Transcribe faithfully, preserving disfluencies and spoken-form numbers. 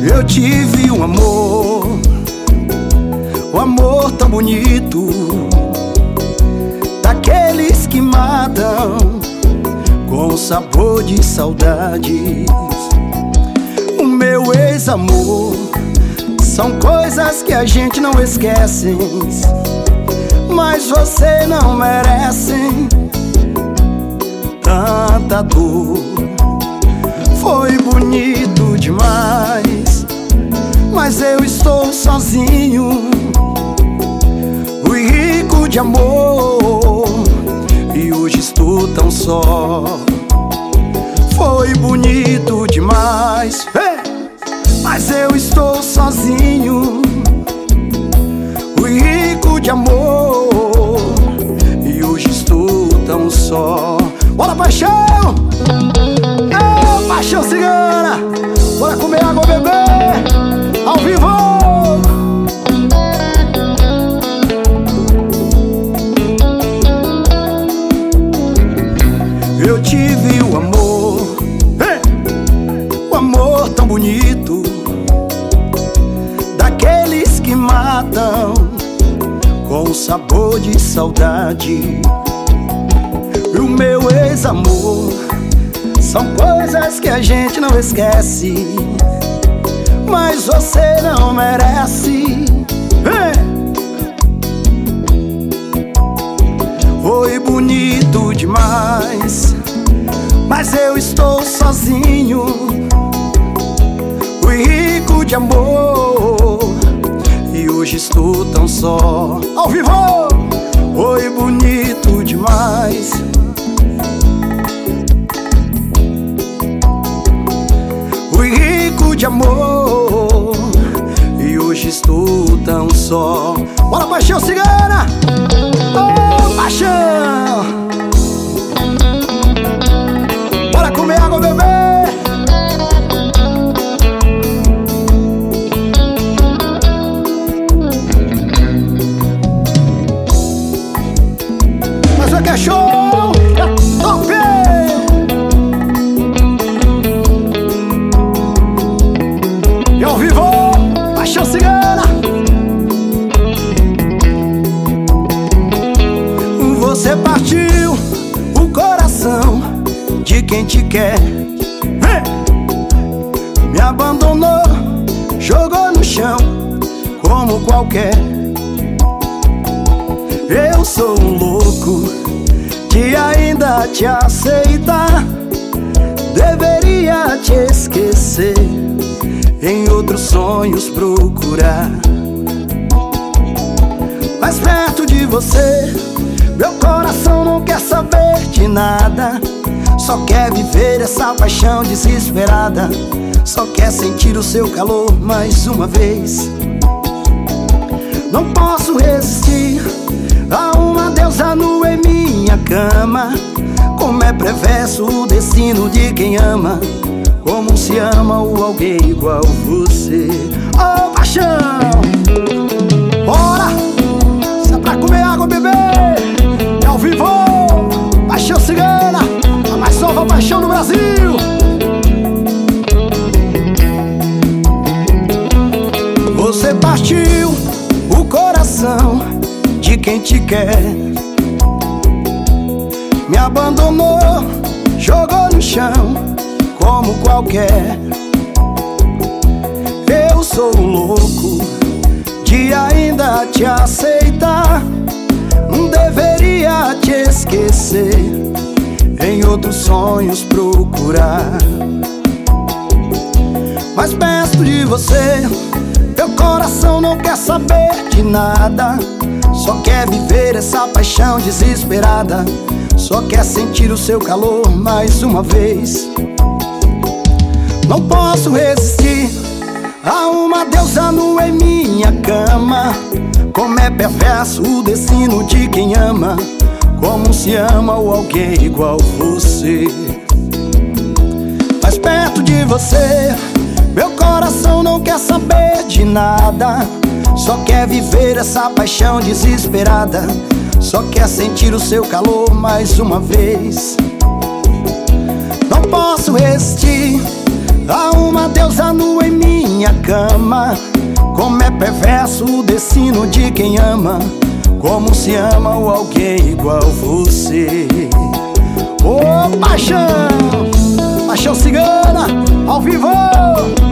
Eu tive um amor, um amor tão bonito, daqueles que matam com sabor de saudades. O meu ex-amor são coisas que a gente não esquece, mas você não merece tanta dor. Foi bonito demais, mas eu estou sozinho, fui rico de amor e hoje estou tão só. Foi bonito demais, hey! Mas eu estou sozinho, fui rico de amor e hoje estou tão só. Bora, paixão! Ô, paixão cigana! Bora comer água, bebê! Ao vivo! Eu tive o amor, hey! O amor tão bonito, daqueles que matam com sabor de saudade. E o meu ex-amor são coisas que a gente não esquece, mas você não merece. Foi bonito demais, mas eu estou sozinho, fui rico de amor e hoje estou tão só. Ao vivo! Foi bonito demais, fui rico de amor e hoje estou tão só. Bora, paixão cigana! Oh, paixão! Bora comer água, bebê! Mas o que é show? É top! E ao vivo, paixão cigana! Você partiu o coração de quem te quer, me abandonou, jogou no chão como qualquer. Eu sou um louco de ainda te aceitar, deveria te esquecer, em outros sonhos procurar. Mas perto de você meu coração não quer saber de nada, só quer viver essa paixão desesperada, só quer sentir o seu calor mais uma vez. Não posso resistir a uma deusa nua em minha cama. Como é perverso o destino de quem ama, como se ama o alguém igual você. Oh, paixão! Bora! Se é pra comer água, bebê! Ao vivo, paixão cigana, a mais nova paixão do Brasil. Você partiu o coração de quem te quer, me abandonou, jogou no chão como qualquer. Eu sou um louco de ainda te aceitar, deveria te esquecer, em outros sonhos procurar. Mas perto de você meu coração não quer saber de nada, só quer viver essa paixão desesperada, só quer sentir o seu calor mais uma vez. Não posso resistir a uma deusa nua em minha cama. Como é perverso o destino de quem ama, como se ama o alguém igual você. Mas perto de você meu coração não quer saber de nada, só quer viver essa paixão desesperada, só quer sentir o seu calor mais uma vez. Não posso resistir a uma deusa nua em minha minha cama. Como é perverso o destino de quem ama. Como se ama o alguém igual você. Ô paixão, paixão cigana, ao vivo.